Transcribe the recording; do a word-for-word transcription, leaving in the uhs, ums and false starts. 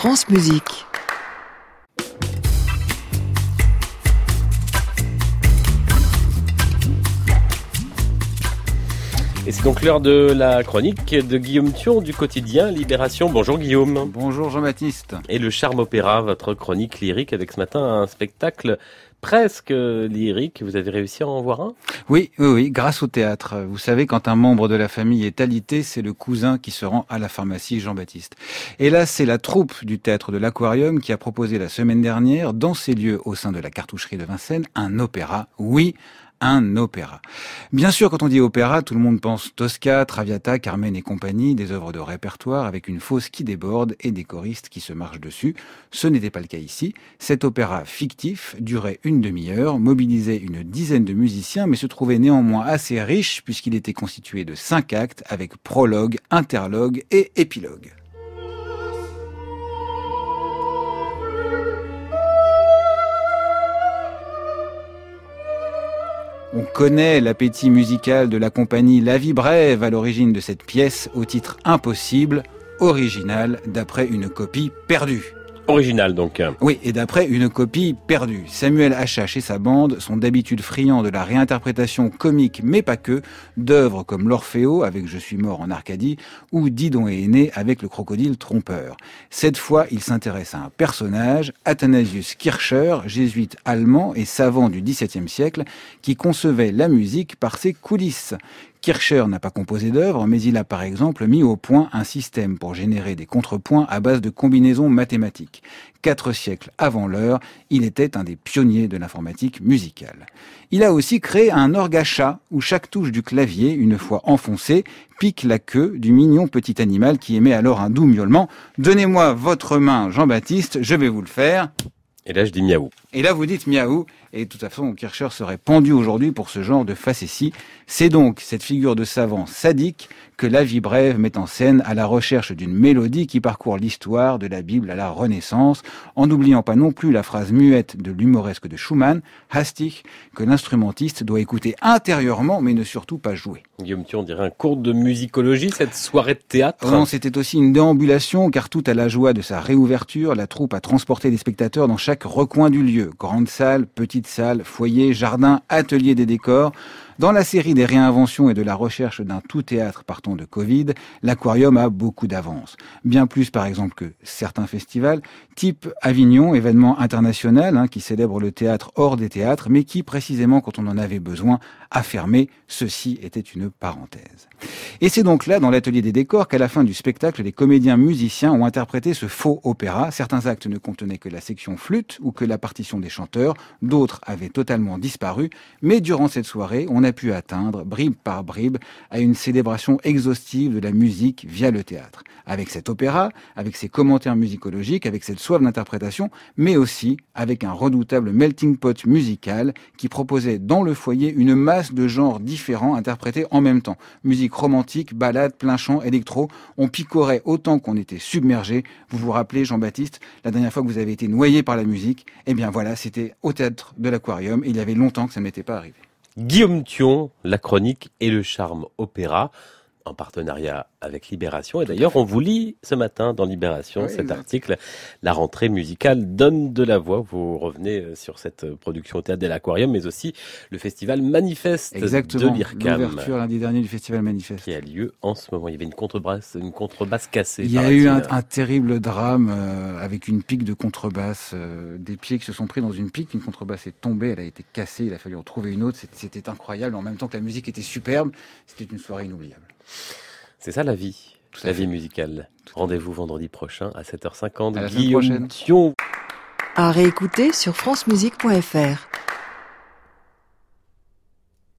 France Musique. Et c'est donc l'heure de la chronique de Guillaume Thion du quotidien Libération. Bonjour Guillaume. Bonjour Jean-Baptiste. Et le Charme Opéra, votre chronique lyrique avec ce matin un spectacle presque lyrique. Vous avez réussi à en voir un ? Oui, oui, oui, grâce au théâtre. Vous savez, quand un membre de la famille est alité, c'est le cousin qui se rend à la pharmacie Jean-Baptiste. Et là, c'est la troupe du théâtre de l'Aquarium qui a proposé la semaine dernière, dans ces lieux au sein de la cartoucherie de Vincennes, un opéra. Oui, un opéra. Bien sûr, quand on dit opéra, tout le monde pense Tosca, Traviata, Carmen et compagnie, des œuvres de répertoire avec une fosse qui déborde et des choristes qui se marchent dessus. Ce n'était pas le cas ici. Cet opéra fictif durait une demi-heure, mobilisait une dizaine de musiciens, mais se trouvait néanmoins assez riche puisqu'il était constitué de cinq actes avec prologue, interlogue et épilogue. On connaît l'appétit musical de la compagnie La Vie Brève à l'origine de cette pièce au titre impossible, original d'après une copie perdue. Original donc. Oui, et d'après une copie perdue. Samuel Achache et sa bande sont d'habitude friands de la réinterprétation comique, mais pas que, d'œuvres comme l'Orfeo avec Je suis mort en Arcadie ou Didon et Aîné avec Le crocodile trompeur. Cette fois, il s'intéresse à un personnage, Athanasius Kircher, jésuite allemand et savant du dix-septième siècle, qui concevait la musique par ses coulisses. Kircher n'a pas composé d'œuvre, mais il a par exemple mis au point un système pour générer des contrepoints à base de combinaisons mathématiques. Quatre siècles avant l'heure, il était un des pionniers de l'informatique musicale. Il a aussi créé un orgue à chat, où chaque touche du clavier, une fois enfoncée, pique la queue du mignon petit animal qui émet alors un doux miaulement. « Donnez-moi votre main, Jean-Baptiste, je vais vous le faire. » Et là je dis miaou. Et là vous dites miaou. Et de toute façon, Kircher serait pendu aujourd'hui pour ce genre de facétie. C'est donc cette figure de savant sadique que La Vie Brève met en scène à la recherche d'une mélodie qui parcourt l'histoire de la Bible à la Renaissance, en n'oubliant pas non plus la phrase muette de l'humoresque de Schumann, Hastig, que l'instrumentiste doit écouter intérieurement, mais ne surtout pas jouer. Guillaume Thion, on dirait un cours de musicologie, cette soirée de théâtre. Non, c'était aussi une déambulation, car tout à la joie de sa réouverture, la troupe a transporté les spectateurs dans chaque recoin du lieu. Grande salle, petite salle, foyer, jardin, atelier des décors. Dans la série des réinventions et de la recherche d'un tout théâtre partant de Covid, l'Aquarium a beaucoup d'avance. Bien plus, par exemple, que certains festivals, type Avignon, événement international hein, qui célèbre le théâtre hors des théâtres, mais qui, précisément, quand on en avait besoin, a fermé. Ceci était une parenthèse. Et c'est donc là, dans l'atelier des décors, qu'à la fin du spectacle, les comédiens musiciens ont interprété ce faux opéra. Certains actes ne contenaient que la section flûte ou que la partition des chanteurs. D'autres avaient totalement disparu. Mais durant cette soirée, on a pu atteindre, bribe par bribe, à une célébration exhaustive de la musique via le théâtre. Avec cet opéra, avec ses commentaires musicologiques, avec cette soif d'interprétation, mais aussi avec un redoutable melting pot musical qui proposait dans le foyer une masse de genres différents interprétés en même temps. Musique romantique, ballade, plein chant, électro. On picorait autant qu'on était submergé. Vous vous rappelez, Jean-Baptiste, la dernière fois que vous avez été noyé par la musique? Eh bien voilà, c'était au théâtre de l'Aquarium et il y avait longtemps que ça ne m'était pas arrivé. Guillaume Thion, la chronique et le charme opéra, en partenariat avec Libération. Et d'ailleurs, on vous lit ce matin dans Libération oui, cet exact. article. La rentrée musicale donne de la voix. Vous revenez sur cette production au théâtre de l'Aquarium, mais aussi le festival Manifeste Exactement. de l'IRCAM. L'ouverture lundi dernier du festival Manifeste. Qui a lieu en ce moment. Il y avait une contrebasse, une contrebasse cassée. Il y a eu un, un terrible drame euh, avec une pique de contrebasse. Euh, des pieds qui se sont pris dans une pique. Une contrebasse est tombée, elle a été cassée. Il a fallu en trouver une autre. C'était, c'était incroyable. En même temps que la musique était superbe, c'était une soirée inoubliable. C'est ça la vie, la vie musicale. Rendez-vous vendredi prochain à sept heures cinquante. À la semaine prochaine. Thion. À réécouter sur francemusique point f r.